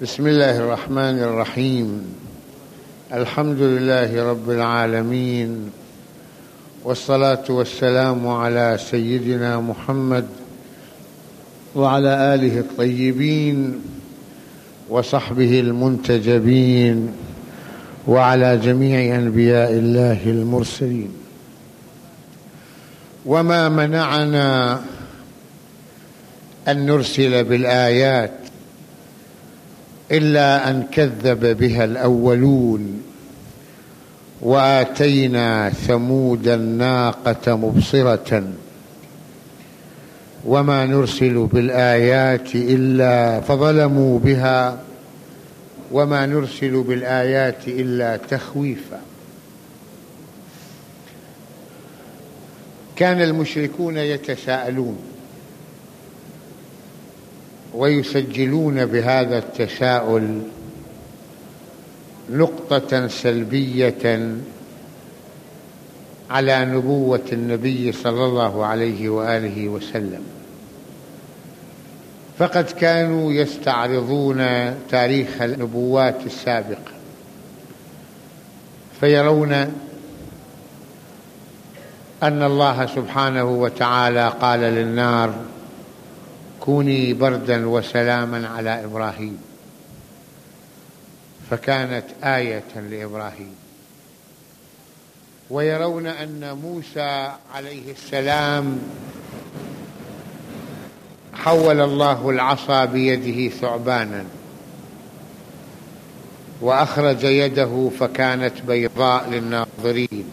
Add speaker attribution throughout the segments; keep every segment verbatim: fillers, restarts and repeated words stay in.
Speaker 1: بسم الله الرحمن الرحيم. الحمد لله رب العالمين، والصلاة والسلام على سيدنا محمد وعلى آله الطيبين وصحبه المنتجبين وعلى جميع أنبياء الله المرسلين. وما منعنا أن نرسل بالآيات إلا أن كذب بها الأولون، وآتينا ثمود الناقة مبصرة وما نرسل بالآيات إلا فظلموا بها وما نرسل بالآيات إلا تخويفا. كان المشركون يتساءلون ويسجلون بهذا التساؤل نقطة سلبية على نبوة النبي صلى الله عليه وآله وسلم، فقد كانوا يستعرضون تاريخ النبوات السابقة فيرون أن الله سبحانه وتعالى قال للنار: كوني بردا وسلاما على إبراهيم، فكانت آية لإبراهيم. ويرون أن موسى عليه السلام حول الله العصا بيده ثعبانا وأخرج يده فكانت بيضاء للناظرين،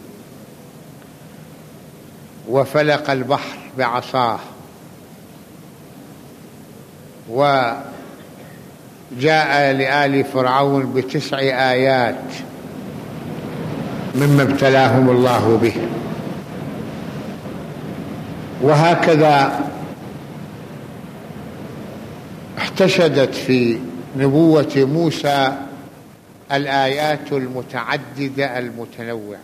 Speaker 1: وفلق البحر بعصاه، وجاء لآل فرعون بتسع آيات مما ابتلاهم الله به. وهكذا احتشدت في نبوة موسى الآيات المتعددة المتنوعة،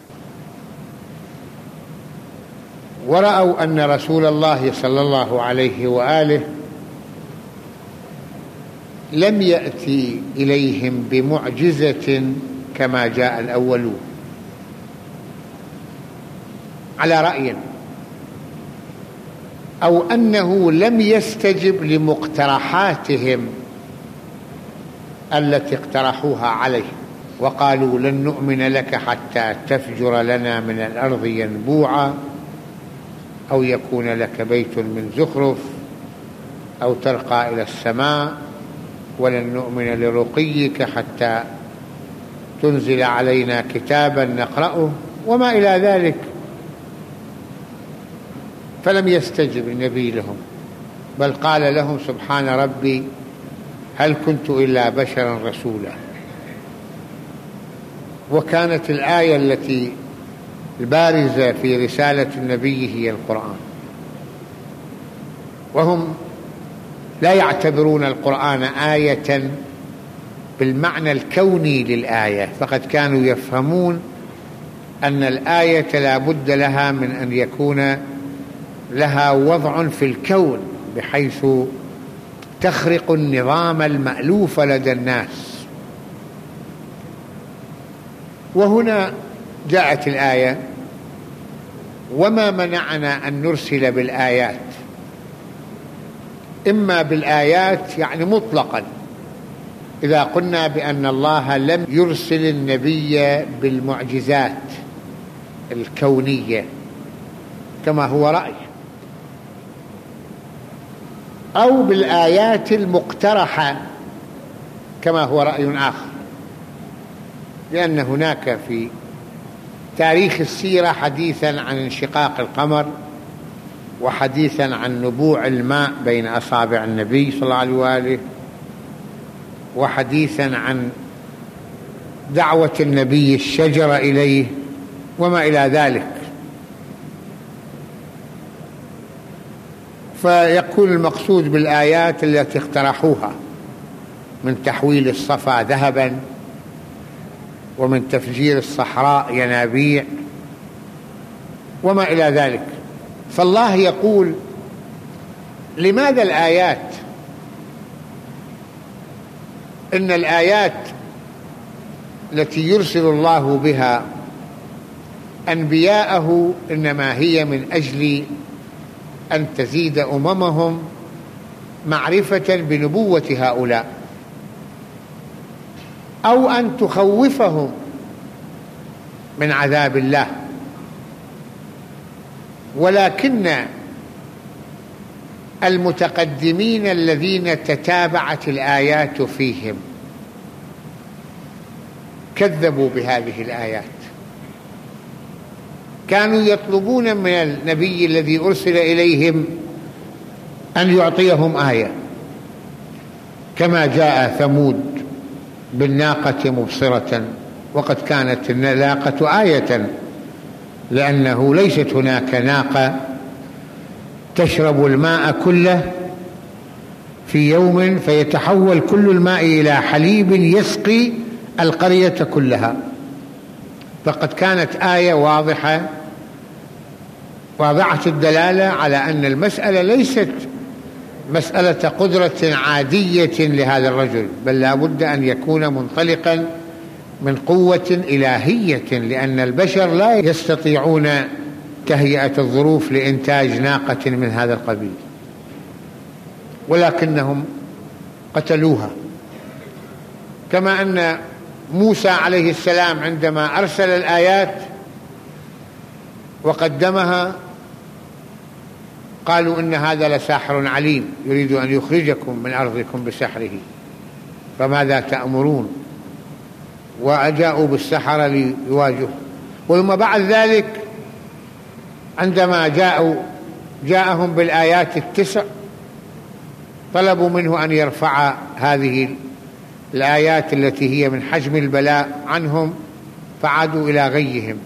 Speaker 1: ورأوا أن رسول الله صلى الله عليه وآله لم يأتي إليهم بمعجزة كما جاء الأولون، على رأي، أو أنه لم يستجب لمقترحاتهم التي اقترحوها عليه، وقالوا: لن نؤمن لك حتى تفجر لنا من الأرض ينبوعا، أو يكون لك بيت من زخرف، أو ترقى إلى السماء، ولن نؤمن لرقيك حتى تنزل علينا كتابا نقرأه، وما إلى ذلك. فلم يستجب النبي لهم، بل قال لهم: سبحان ربي هل كنت إلا بشرا رسولا. وكانت الآية التي البارزة في رسالة النبي هي القرآن، وهم لا يعتبرون القرآن آية بالمعنى الكوني للآية، فقد كانوا يفهمون أن الآية لا بد لها من أن يكون لها وضع في الكون بحيث تخرق النظام المألوف لدى الناس. وهنا جاءت الآية: وما منعنا أن نرسل بالآيات. إما بالآيات يعني مطلقا، إذا قلنا بأن الله لم يرسل النبي بالمعجزات الكونية كما هو رأي، أو بالآيات المقترحة كما هو رأي آخر، لأن هناك في تاريخ السيرة حديثا عن انشقاق القمر، وحديثا عن نبوع الماء بين أصابع النبي صلى الله عليه وآله، وحديثا عن دعوة النبي الشجرة إليه، وما إلى ذلك. فيكون المقصود بالآيات التي اقترحوها من تحويل الصفا ذهبا، ومن تفجير الصحراء ينابيع، وما إلى ذلك. فالله يقول: لماذا الآيات؟ إن الآيات التي يرسل الله بها أنبياءه إنما هي من أجل أن تزيد أممهم معرفة بنبوة هؤلاء، أو أن تخوفهم من عذاب الله. ولكن المتقدمين الذين تتابعت الآيات فيهم كذبوا بهذه الآيات، كانوا يطلبون من النبي الذي أرسل إليهم أن يعطيهم آية، كما جاء ثمود بالناقة مبصرة وقد كانت الناقة آية، لأنه ليست هناك ناقة تشرب الماء كله في يوم فيتحول كل الماء إلى حليب يسقي القرية كلها، فقد كانت آية واضحة واضحة الدلالة على أن المسألة ليست مسألة قدرة عادية لهذا الرجل، بل لا بد أن يكون منطلقا من قوة إلهية، لأن البشر لا يستطيعون تهيئة الظروف لإنتاج ناقة من هذا القبيل، ولكنهم قتلوها. كما أن موسى عليه السلام عندما أرسل الآيات وقدمها قالوا إن هذا لساحر عليم يريد أن يخرجكم من أرضكم بسحره فماذا تأمرون، وأجاءوا بالسحرة ليواجهوا. وثم بعد ذلك عندما جاءوا جاءهم بالآيات التسع طلبوا منه أن يرفع هذه الآيات التي هي من حجم البلاء عنهم، فعادوا إلى غيهم.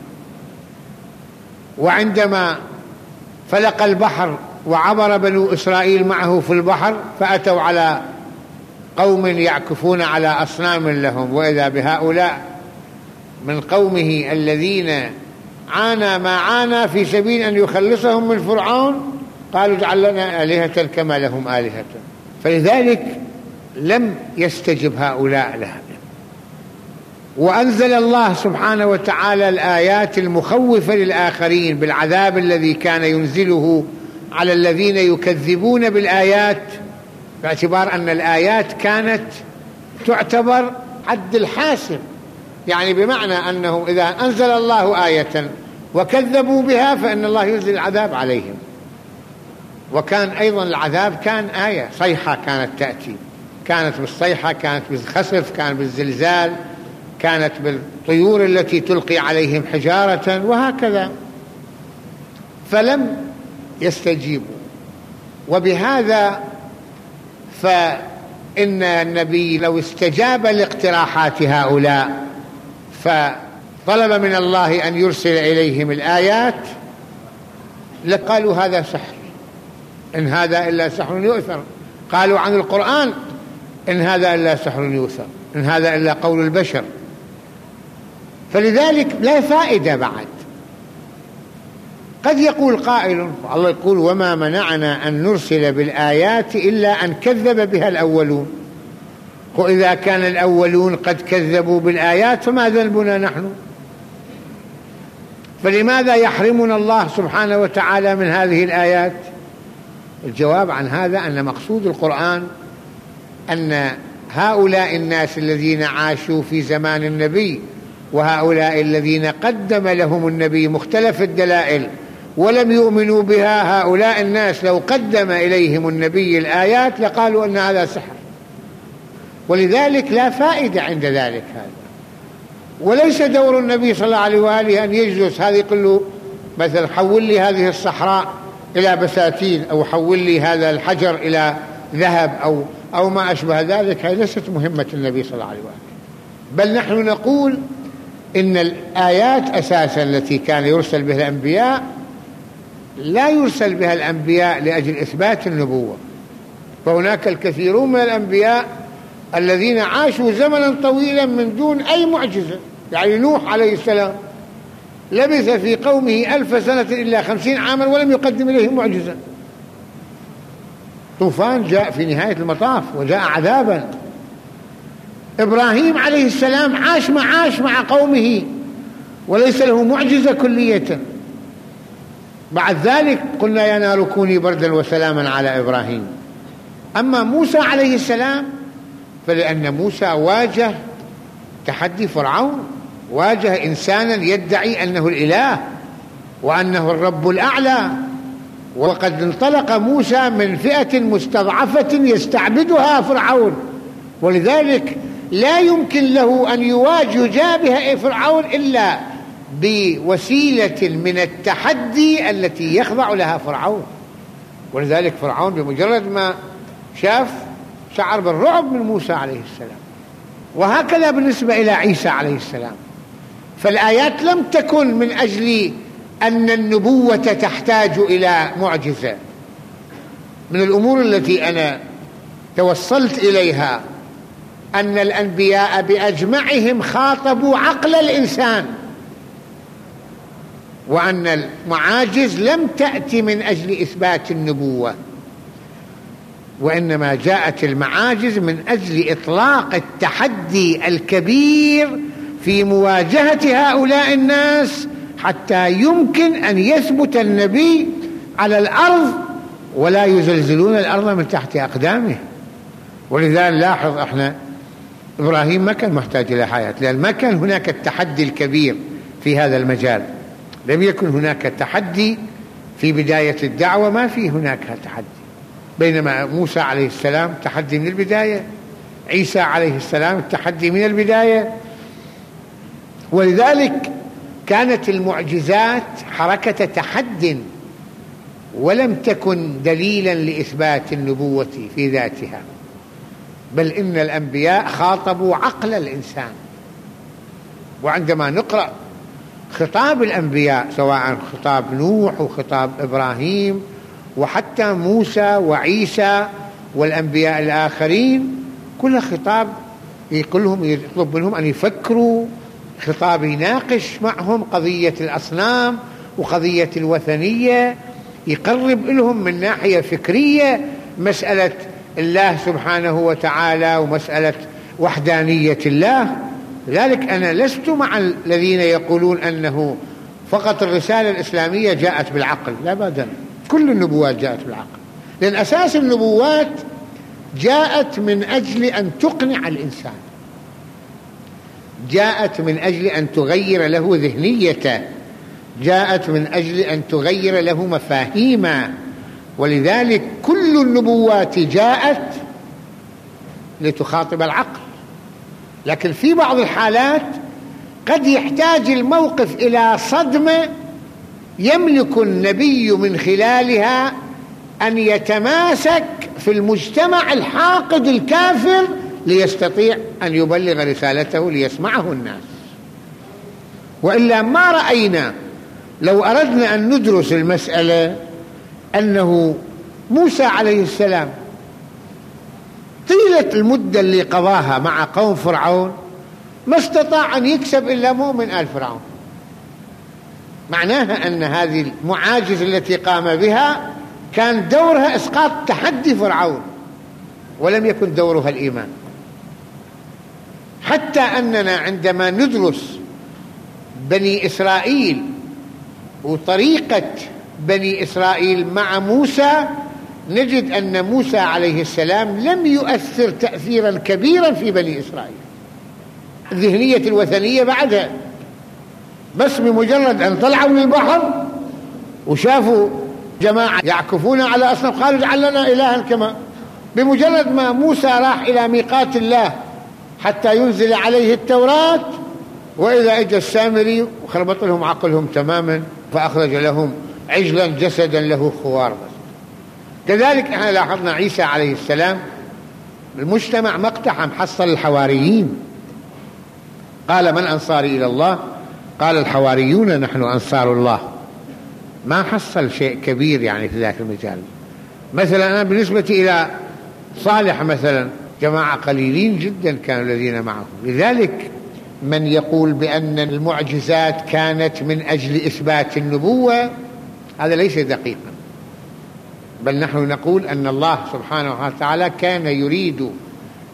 Speaker 1: وعندما فلق البحر وعبر بنو إسرائيل معه في البحر فأتوا على قوم يعكفون على أصنام لهم، وإذا بهؤلاء من قومه الذين عانى ما عانى في سبيل أن يخلصهم من فرعون، قالوا اجعل لنا آلهة كما لهم آلهة. فلذلك لم يستجب هؤلاء لها، وأنزل الله سبحانه وتعالى الآيات المخوفة للآخرين بالعذاب الذي كان ينزله على الذين يكذبون بالآيات، باعتبار أن الآيات كانت تعتبر عد الحاسم، يعني بمعنى أنه إذا أنزل الله آية وكذبوا بها فإن الله ينزل العذاب عليهم. وكان أيضا العذاب كان آية، صيحة كانت تأتي، كانت بالصيحة، كانت بالخسف، كانت بالزلزال، كانت بالطيور التي تلقي عليهم حجارة، وهكذا. فلم يستجيبوا، وبهذا فإن النبي لو استجاب لاقتراحات هؤلاء فطلب من الله أن يرسل إليهم الآيات لقالوا هذا سحر، إن هذا إلا سحر يؤثر. قالوا عن القرآن إن هذا إلا سحر يؤثر، إن هذا إلا قول البشر. فلذلك لا فائدة بعد. قد يقول قائل، الله يقول وما منعنا أن نرسل بالآيات إلا أن كذب بها الأولون، وإذا كان الأولون قد كذبوا بالآيات فما ذنبنا نحن؟ فلماذا يحرمنا الله سبحانه وتعالى من هذه الآيات؟ الجواب عن هذا أن مقصود القرآن أن هؤلاء الناس الذين عاشوا في زمان النبي وهؤلاء الذين قدم لهم النبي مختلف الدلائل ولم يؤمنوا بها، هؤلاء الناس لو قدم إليهم النبي الآيات لقالوا أن هذا سحر، ولذلك لا فائدة عند ذلك هذا. وليس دور النبي صلى الله عليه وآله أن يجلس هذا يقول له مثلا حول لي هذه الصحراء إلى بساتين، أو حول لي هذا الحجر إلى ذهب، أو أو ما أشبه ذلك. هذه ليست مهمة النبي صلى الله عليه وآله، بل نحن نقول إن الآيات أساسا التي كان يرسل بها الأنبياء لا يرسل بها الأنبياء لأجل إثبات النبوة، فهناك الكثيرون من الأنبياء الذين عاشوا زمنا طويلا من دون أي معجزة. يعني نوح عليه السلام لبث في قومه ألف سنة إلا خمسين عاما ولم يقدم إليهم معجزة. طوفان جاء في نهاية المطاف وجاء عذابا، إبراهيم عليه السلام عاش مع عاش مع قومه وليس له معجزة كلية. بعد ذلك قلنا يا نار كوني بردا وسلاما على إبراهيم. أما موسى عليه السلام فلأن موسى واجه تحدي فرعون، واجه إنسانا يدعي أنه الإله وأنه الرب الأعلى، وقد انطلق موسى من فئة مستضعفة يستعبدها فرعون، ولذلك لا يمكن له أن يواجه بها فرعون إلا بوسيلة من التحدي التي يخضع لها فرعون. ولذلك فرعون بمجرد ما شاف شعر بالرعب من موسى عليه السلام. وهكذا بالنسبة إلى عيسى عليه السلام، فالآيات لم تكن من أجل أن النبوة تحتاج إلى معجزة. من الأمور التي أنا توصلت إليها أن الأنبياء بأجمعهم خاطبوا عقل الإنسان، وأن المعاجز لم تأتي من أجل إثبات النبوة، وإنما جاءت المعاجز من أجل إطلاق التحدي الكبير في مواجهة هؤلاء الناس حتى يمكن أن يثبت النبي على الأرض ولا يزلزلون الأرض من تحت أقدامه. ولذا نلاحظ احنا إبراهيم ما كان محتاج إلى حياة، لأن ما كان هناك التحدي الكبير في هذا المجال. لم يكن هناك تحدي في بداية الدعوة، ما في هناك تحدي. بينما موسى عليه السلام تحدي من البداية، عيسى عليه السلام التحدي من البداية. ولذلك كانت المعجزات حركة تحد ولم تكن دليلا لإثبات النبوة في ذاتها، بل إن الأنبياء خاطبوا عقل الإنسان. وعندما نقرأ خطاب الأنبياء سواء خطاب نوح وخطاب إبراهيم وحتى موسى وعيسى والأنبياء الآخرين، كل خطاب يقولهم يطلب منهم أن يفكروا، خطاب يناقش معهم قضية الأصنام وقضية الوثنية، يقرب لهم من ناحية فكرية مسألة الله سبحانه وتعالى ومسألة وحدانية الله. لذلك أنا لست مع الذين يقولون أنه فقط الرسالة الإسلامية جاءت بالعقل، لا أبدا، كل النبوات جاءت بالعقل، لأن أساس النبوات جاءت من أجل أن تقنع الإنسان، جاءت من أجل أن تغير له ذهنيته، جاءت من أجل أن تغير له مفاهيمه. ولذلك كل النبوات جاءت لتخاطب العقل، لكن في بعض الحالات قد يحتاج الموقف إلى صدمة يملك النبي من خلالها أن يتماسك في المجتمع الحاقد الكافر ليستطيع أن يبلغ رسالته ليسمعه الناس. وإلا ما رأينا لو أردنا أن ندرس المسألة أنه موسى عليه السلام طيلة المدة اللي قضاها مع قوم فرعون ما استطاع أن يكسب إلا مؤمن آل فرعون، معناها أن هذه المعاجز التي قام بها كان دورها إسقاط تحدي فرعون ولم يكن دورها الإيمان. حتى أننا عندما ندرس بني إسرائيل وطريقة بني إسرائيل مع موسى نجد أن موسى عليه السلام لم يؤثر تأثيرا كبيرا في بني إسرائيل. الذهنية الوثنية بعدها، بس بمجرد أن طلعوا من البحر وشافوا جماعة يعكفون على أصنام قالوا اجعل لنا إلها كما. بمجرد ما موسى راح إلى ميقات الله حتى ينزل عليه التوراة، وإذا اجى السامري وخربط لهم عقلهم تماما فأخرج لهم عجلا جسدا له خوار. كذلك احنا لاحظنا عيسى عليه السلام المجتمع ما اقتحم، حصل الحواريين، قال من أنصاري إلى الله؟ قال الحواريون نحن أنصار الله. ما حصل شيء كبير يعني في ذاك المجال. مثلا أنا بالنسبة إلى صالح مثلا جماعة قليلين جدا كانوا الذين معه. لذلك من يقول بأن المعجزات كانت من أجل إثبات النبوة هذا ليس دقيقا، بل نحن نقول أن الله سبحانه وتعالى كان يريد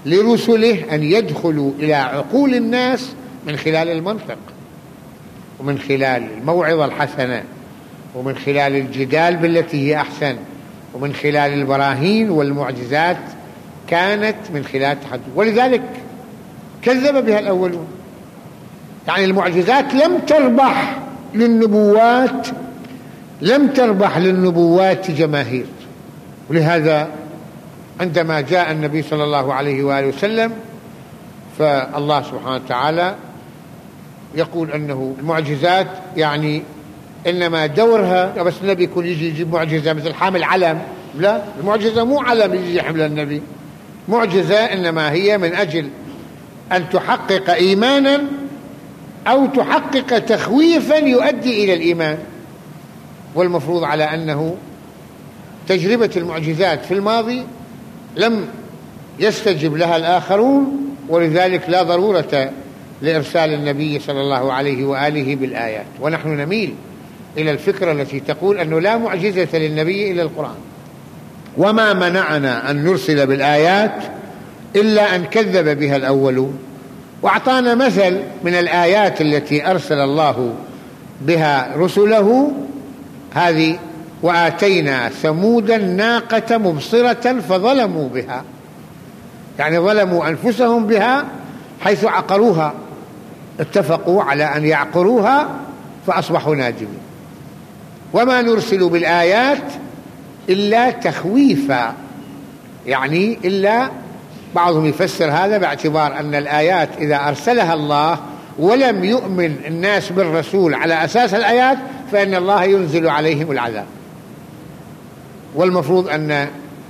Speaker 1: لرسله أن يدخلوا إلى عقول الناس من خلال المنطق، ومن خلال الموعظة الحسنة، ومن خلال الجدال بالتي هي أحسن، ومن خلال البراهين والمعجزات، كانت من خلال تحدث. ولذلك كذب بها الأولون. يعني المعجزات لم تربح للنبوات لم تربح للنبوات جماهير. ولهذا عندما جاء النبي صلى الله عليه وآله وسلم، فالله سبحانه وتعالى يقول أنه المعجزات يعني إنما دورها، بس النبي يكون يجي يجيب معجزة مثل حامل علم، لا، المعجزة مو علم يجي يحمل النبي، معجزة إنما هي من أجل أن تحقق إيمانا أو تحقق تخويفا يؤدي إلى الإيمان. والمفروض على أنه تجربة المعجزات في الماضي لم يستجب لها الآخرون، ولذلك لا ضرورة لإرسال النبي صلى الله عليه وآله بالآيات. ونحن نميل إلى الفكرة التي تقول أنه لا معجزة للنبي إلا القرآن. وما منعنا أن نرسل بالآيات إلا أن كذب بها الأولون. وأعطانا مثل من الآيات التي أرسل الله بها رسله هذه: وآتينا ثمود الناقة مبصرة فظلموا بها، يعني ظلموا أنفسهم بها حيث عقروها، اتفقوا على أن يعقروها فأصبحوا نادمين. وما نرسل بالآيات إلا تخويفا، يعني إلا بعضهم يفسر هذا باعتبار أن الآيات إذا أرسلها الله ولم يؤمن الناس بالرسول على أساس الآيات فإن الله ينزل عليهم العذاب. والمفروض أن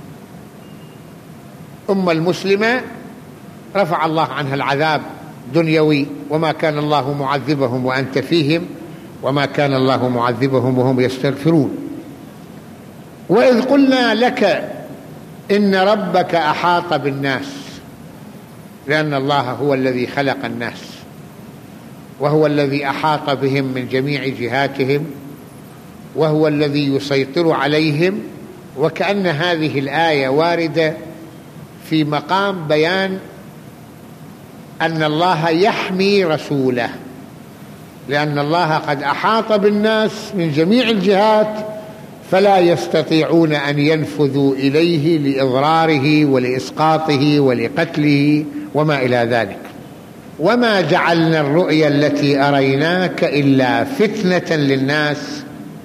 Speaker 1: أم المسلمة رفع الله عنها العذاب دنيوي: وما كان الله معذبهم وأنت فيهم وما كان الله معذبهم وهم يستغفرون. وإذ قلنا لك إن ربك أحاط بالناس، لأن الله هو الذي خلق الناس وهو الذي أحاط بهم من جميع جهاتهم وهو الذي يسيطر عليهم. وكأن هذه الآية واردة في مقام بيان أن الله يحمي رسوله، لأن الله قد أحاط بالناس من جميع الجهات فلا يستطيعون أن ينفذوا إليه لإضراره ولإسقاطه ولقتله وما إلى ذلك. وما جعلنا الرؤيا التي أريناك إلا فتنة للناس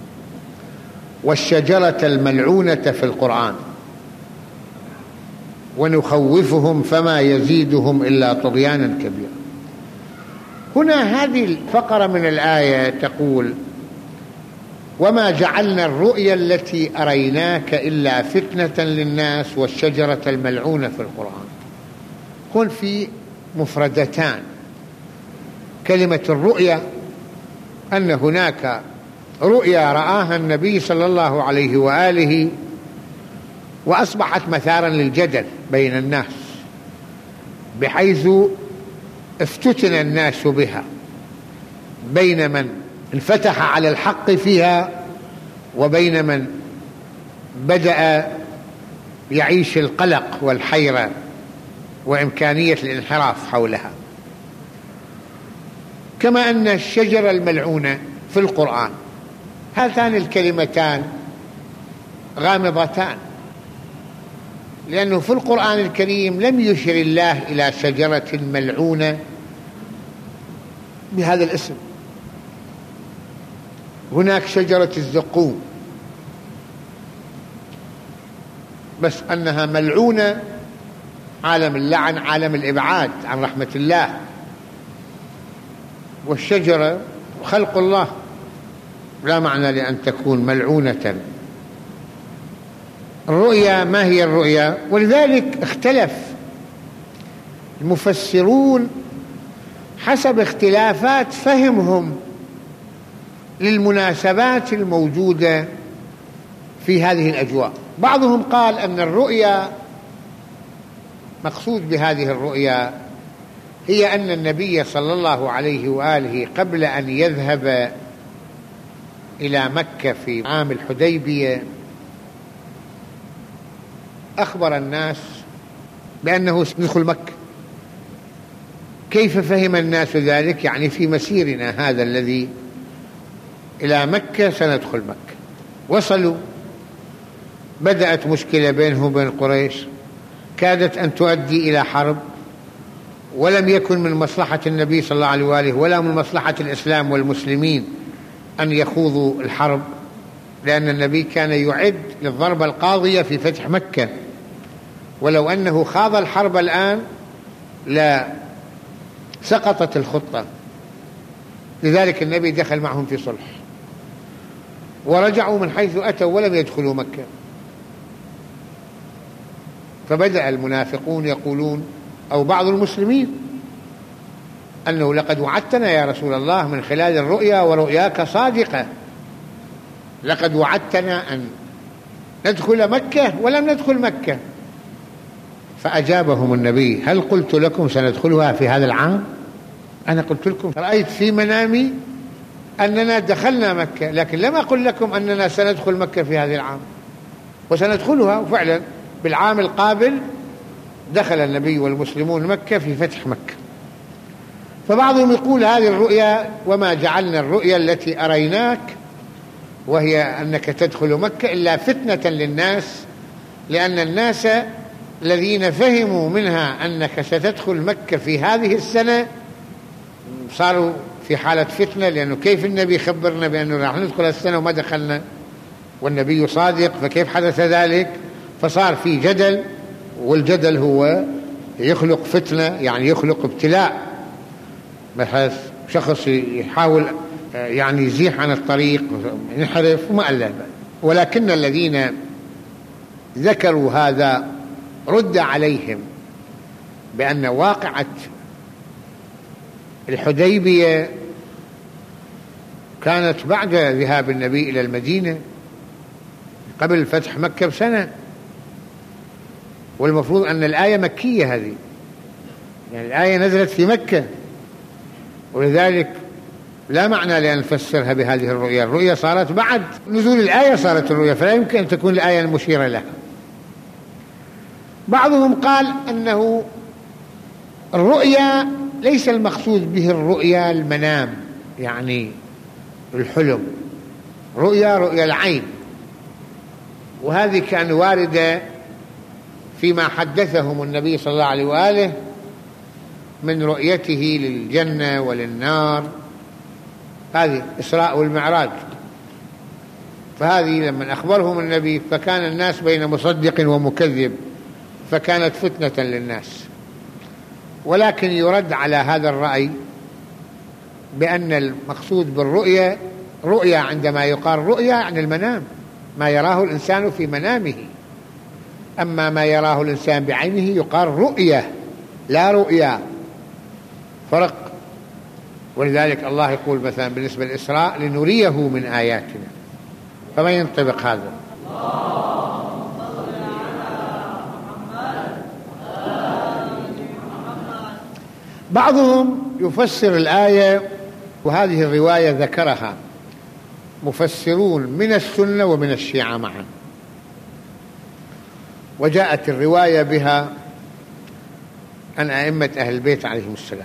Speaker 1: والشجرة الملعونة في القرآن ونخوفهم فما يزيدهم إلا طغيانا كبيرا. هنا هذه الفقرة من الآية تقول: وما جعلنا الرؤيا التي أريناك إلا فتنة للناس والشجرة الملعونة في القرآن. هون في مفردتان: كلمة الرؤيا أن هناك رؤيا رآها النبي صلى الله عليه وآله وأصبحت مثارا للجدل بين الناس، بحيث افتتن الناس بها، بين من انفتح على الحق فيها وبين من بدأ يعيش القلق والحيرة وإمكانية الانحراف حولها. كما أن الشجرة الملعونة في القرآن، هاتان الكلمتان غامضتان، لأنه في القرآن الكريم لم يشر الله إلى شجرة ملعونة بهذا الاسم. هناك شجرة الزقوم، بس أنها ملعونة، عالم اللعن، عالم الإبعاد عن رحمة الله. والشجرة خلق الله، لا معنى لأن تكون ملعونة. الرؤيا ما هي الرؤيا؟ ولذلك اختلف المفسرون حسب اختلافات فهمهم للمناسبات الموجودة في هذه الأجواء. بعضهم قال أن الرؤيا مقصود بهذه الرؤيا هي أن النبي صلى الله عليه وآله قبل أن يذهب إلى مكة في عام الحديبية أخبر الناس بأنه سندخل مكة. كيف فهم الناس ذلك؟ يعني في مسيرنا هذا الذي إلى مكة سندخل مكة. وصلوا، بدأت مشكلة بينه وبين قريش كادت أن تؤدي إلى حرب، ولم يكن من مصلحة النبي صلى الله عليه وآله ولا من مصلحة الإسلام والمسلمين أن يخوضوا الحرب، لأن النبي كان يعد للضربة القاضية في فتح مكة، ولو أنه خاض الحرب الآن لا سقطت الخطة. لذلك النبي دخل معهم في صلح ورجعوا من حيث أتوا ولم يدخلوا مكة. فبدأ المنافقون يقولون، أو بعض المسلمين، أنه لقد وعدتنا يا رسول الله من خلال الرؤيا ورؤياك صادقة، لقد وعدتنا أن ندخل مكة ولم ندخل مكة. فأجابهم النبي: هل قلت لكم سندخلها في هذا العام؟ أنا قلت لكم رأيت في منامي أننا دخلنا مكة، لكن لم أقل لكم أننا سندخل مكة في هذا العام، وسندخلها. وفعلا بالعام القابل دخل النبي والمسلمون مكة في فتح مكة. فبعضهم يقول هذه الرؤيا وما جعلنا الرؤيا التي أريناك وهي أنك تدخل مكة إلا فتنة للناس، لأن الناس الذين فهموا منها أنك ستدخل مكة في هذه السنة صاروا في حالة فتنة، لأنه كيف النبي خبرنا بأنه راح ندخل السنة وما دخلنا والنبي صادق، فكيف حدث ذلك؟ فصار في جدل، والجدل هو يخلق فتنة، يعني يخلق ابتلاء، بحيث شخص يحاول يعني يزيح عن الطريق ينحرف وما إلا ذلك. ولكن الذين ذكروا هذا رد عليهم بأن واقعة الحديبية كانت بعد ذهاب النبي إلى المدينة قبل فتح مكة بسنة، والمفروض أن الآية مكية هذه، يعني الآية نزلت في مكة، ولذلك لا معنى لأن نفسرها بهذه الرؤية. الرؤية صارت بعد نزول الآية صارت الرؤية، فلا يمكن أن تكون الآية المشيرة لها. بعضهم قال أنه الرؤيا ليس المقصود به الرؤيا المنام، يعني الحلم، رؤيا رؤيا العين، وهذه كان واردة فيما حدثهم النبي صلى الله عليه وآله من رؤيته للجنة وللنار، هذه إسراء والمعراج. فهذه لما أخبرهم النبي فكان الناس بين مصدق ومكذب، فكانت فتنة للناس. ولكن يرد على هذا الرأي بأن المقصود بالرؤية رؤيا، عندما يقال رؤيا يعني المنام، ما يراه الإنسان في منامه، أما ما يراه الإنسان بعينه يقال رؤية لا رؤيا، فرق. ولذلك الله يقول مثلا بالنسبة للإسراء: لنريه من آياتنا. فما ينطبق هذا؟ بعضهم يفسر الآية، وهذه الرواية ذكرها مفسرون من السنة ومن الشيعة معا، وجاءت الرواية بها عن أئمة أهل البيت عليهم السلام،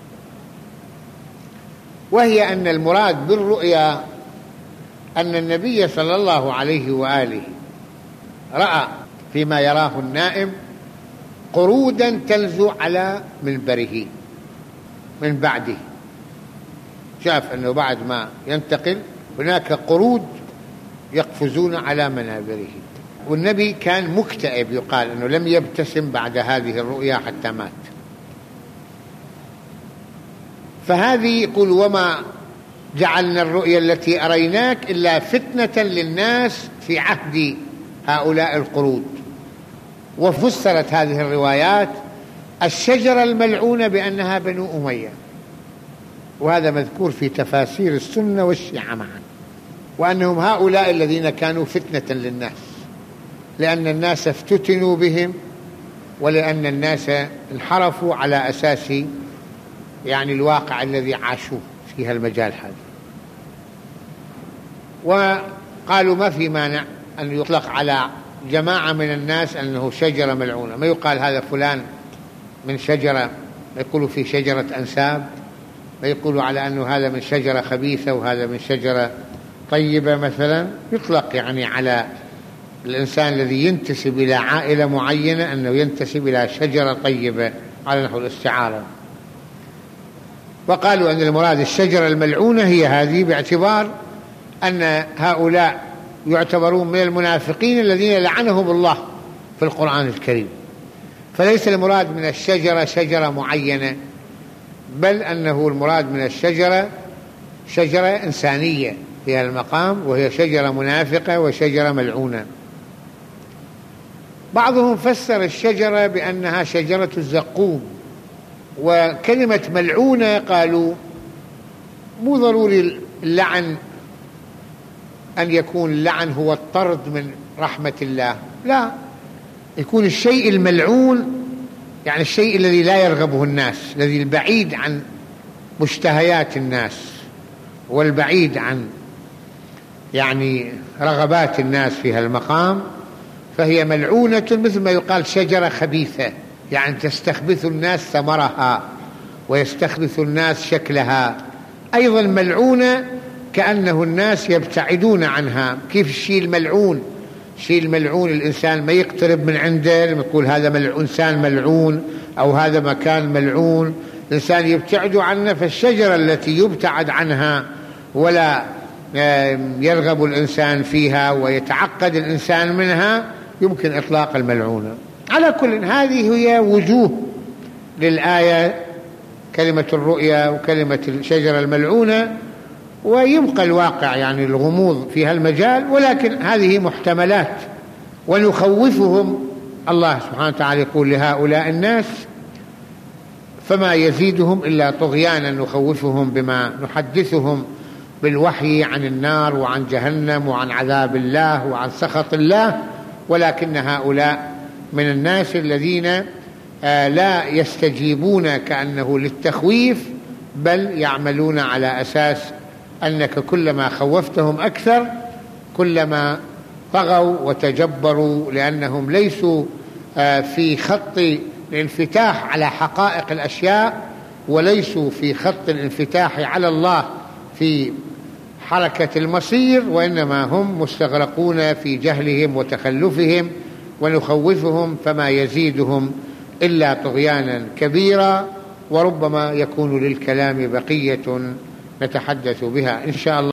Speaker 1: وهي أن المراد بالرؤيا أن النبي صلى الله عليه وآله رأى فيما يراه النائم قرودا تلزو على منبره من بعده، شاف أنه بعد ما ينتقل هناك قرود يقفزون على منابره، والنبي كان مكتئب، يقال أنه لم يبتسم بعد هذه الرؤيا حتى مات. فهذه يقول: وما جعلنا الرؤيا التي أريناك إلا فتنة للناس في عهد هؤلاء القرود. وفسرت هذه الروايات الشجرة الملعونة بأنها بنو أمية، وهذا مذكور في تفاسير السنة والشيعة معا، وأنهم هؤلاء الذين كانوا فتنة للناس، لأن الناس افتتنوا بهم، ولأن الناس انحرفوا على أساس يعني الواقع الذي عاشوه في هالمجال هذا. وقالوا ما في مانع أن يطلق على جماعة من الناس أنه شجرة ملعونة، ما يقال هذا فلان من شجرة، ما يقولوا في شجرة أنساب، ما يقولوا على أنه هذا من شجرة خبيثة وهذا من شجرة طيبة مثلا. يطلق يعني على الإنسان الذي ينتسب إلى عائلة معينة أنه ينتسب إلى شجرة طيبة على نحو الاستعارة. وقالوا أن المراد الشجرة الملعونة هي هذه، باعتبار أن هؤلاء يعتبرون من المنافقين الذين لعنهم الله في القرآن الكريم، فليس المراد من الشجرة شجرة معينة، بل أنه المراد من الشجرة شجرة إنسانية في هذا المقام، وهي شجرة منافقة وشجرة ملعونة. بعضهم فسر الشجرة بأنها شجرة الزقوم، وكلمة ملعونة قالوا مو ضروري اللعن أن يكون اللعن هو الطرد من رحمة الله، لا، يكون الشيء الملعون يعني الشيء الذي لا يرغبه الناس، الذي البعيد عن مشتهيات الناس والبعيد عن يعني رغبات الناس في هالمقام، فهي ملعونة. مثل ما يقال شجرة خبيثة، يعني تستخبث الناس ثمرها ويستخبث الناس شكلها. أيضا ملعونة كأنه الناس يبتعدون عنها. كيف الشيء الملعون؟ الشيء الملعون الإنسان ما يقترب من عنده، لما يقول هذا إنسان ملعون أو هذا مكان ملعون، الإنسان يبتعد عنه. فالشجرة التي يبتعد عنها ولا يرغب الإنسان فيها ويتعقد الإنسان منها يمكن إطلاق الملعونة. على كل، هذه هي وجوه للآية، كلمة الرؤيا وكلمة الشجرة الملعونة، ويبقى الواقع يعني الغموض في هالمجال، ولكن هذه محتملات. ونخوفهم، الله سبحانه وتعالى يقول لهؤلاء الناس فما يزيدهم إلا طغيانا، نخوفهم بما نحدثهم بالوحي عن النار وعن جهنم وعن عذاب الله وعن سخط الله، ولكن هؤلاء من الناس الذين لا يستجيبون كأنه للتخويف، بل يعملون على أساس أنك كلما خوفتهم أكثر كلما طغوا وتجبروا، لأنهم ليسوا في خط الانفتاح على حقائق الأشياء، وليسوا في خط الانفتاح على الله في حركة المصير، وإنما هم مستغرقون في جهلهم وتخلفهم. ونخوفهم فما يزيدهم إلا طغيانا كبيرا. وربما يكون للكلام بقية نتحدث بها إن شاء الله.